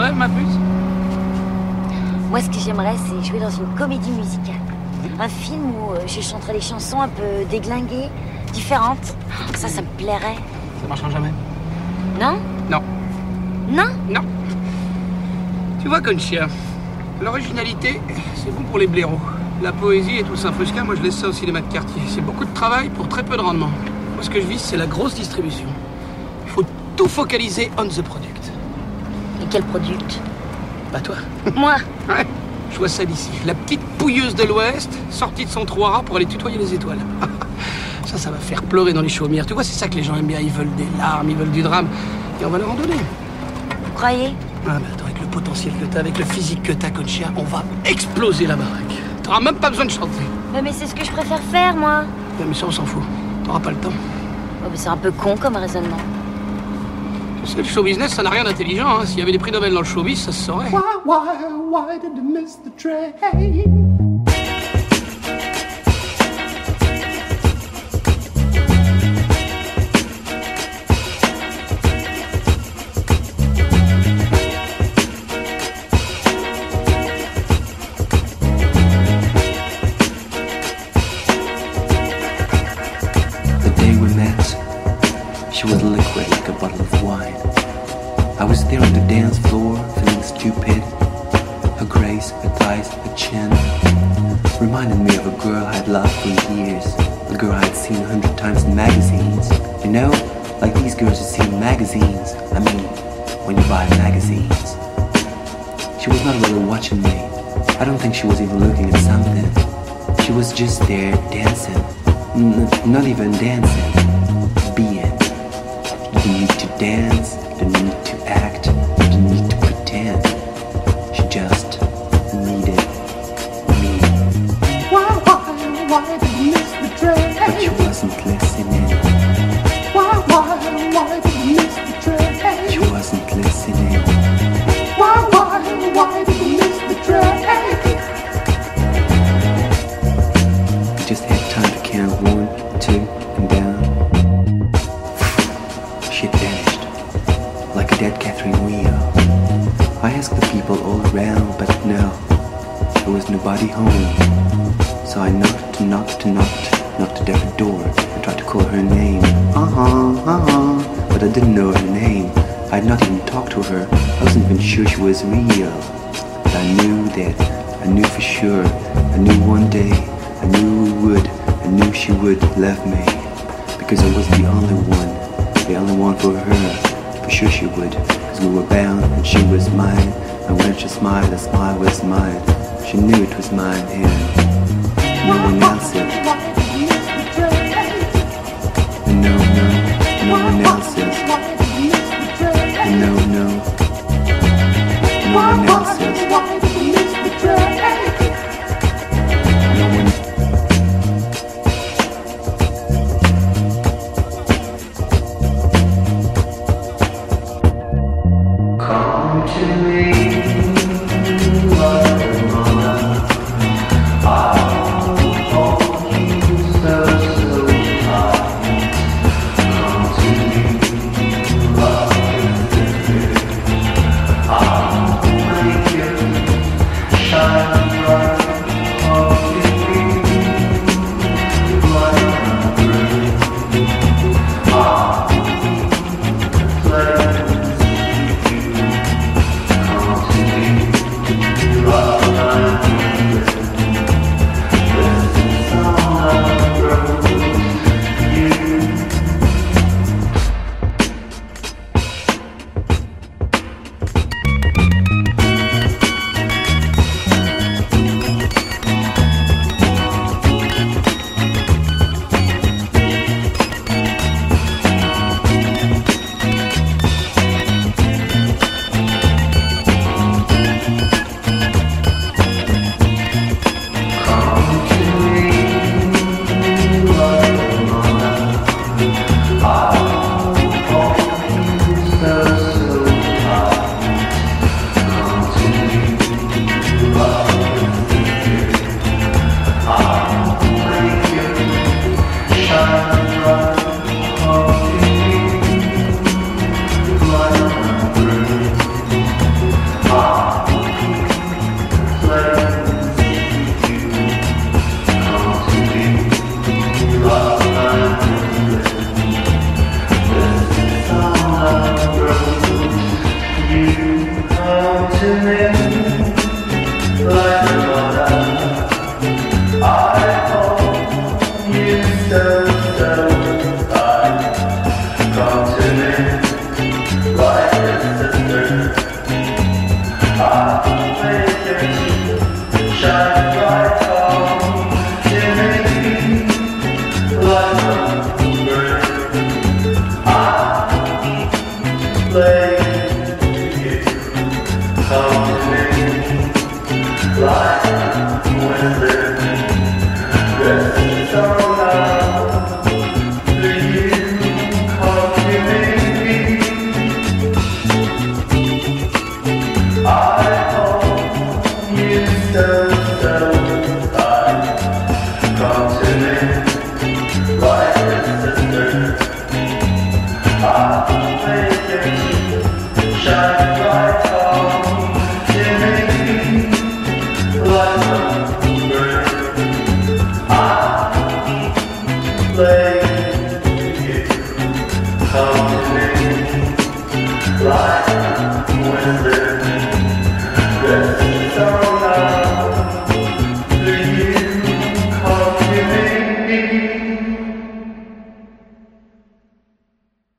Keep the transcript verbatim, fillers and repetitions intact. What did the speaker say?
rêves, ma puce? Moi, ce que j'aimerais, c'est jouer dans une comédie musicale. Un film où euh, je chanterais des chansons un peu déglinguées, différentes. Ça, ça me plairait. Ça marchera jamais. Non? Non. Non? Non. Tu vois, Conchia, l'originalité, c'est bon pour les blaireaux. La poésie et tout le Saint-Frusquin, moi je laisse ça au cinéma de quartier. C'est beaucoup de travail pour très peu de rendement. Moi, ce que je vise, c'est la grosse distribution. Il faut tout focaliser on the product. Et quel product? Bah toi. Moi? Ouais. Je vois ça d'ici. La petite pouilleuse de l'Ouest, sortie de son trou à rats pour aller tutoyer les étoiles. Ça, ça va faire pleurer dans les chaumières. Tu vois, c'est ça que les gens aiment bien. Ils veulent des larmes, ils veulent du drame. Et on va leur en donner. Vous croyez? Ah, mais attends, avec le potentiel que t'as, avec le physique que t'as, Conchia, on va exploser la baraque. T'auras même pas besoin de chanter. Mais, mais c'est ce que je préfère faire, moi. Ouais, mais ça, on s'en fout. T'auras pas le temps. Oh, mais c'est un peu con comme raisonnement. Tu sais, le show business, ça n'a rien d'intelligent. Hein. S'il y avait des prix Nobel dans le showbiz, ça se saurait. Why, why, why did you miss the train? The day we met, she was liquid like a bottle of wine. I was there on the dance floor, feeling stupid. Her grace, her thighs, her chin reminded me of a girl I'd loved for years. A girl I'd seen a hundred times in magazines. You know, like these girls you see in magazines. I mean, when you buy magazines. She was not really watching me. I don't think she was even looking at something. She was just there dancing. N- not even dancing. Being. You don't need to dance. You don't need to act. You don't need to pretend. She just needed me. Why, why, why did you miss the train? But she wasn't listening. Why, why, why did you miss the train? She wasn't listening. Why, why, why did you miss the train? We just had time to count one, two, and down. She had vanished, like a dead Catherine Wheel. I asked the people all around, but no, there was nobody home. So I knocked, knocked, knocked, knocked at every door. I tried to call her name, uh-huh, uh-huh, but I didn't know her name. I had not even talked to her. I wasn't even sure she was real. But I knew that, I knew for sure. I knew one day, I knew we would, I knew she would love me. Because I was the only one, the only one for her. For sure she would, because we were bound and she was mine. And when she smiled, the smile was mine. She knew it was mine, and no one else's. Why did you miss the train? And no, no, no one else's. Why did you miss the train? And no, no, no Why, one why, else's. why did you miss the train? No one. Come to me, mother, I'll hold you so, so tight. Come to me, mother, I'll make you shine bright. Hold me, like a dream. I'll play. I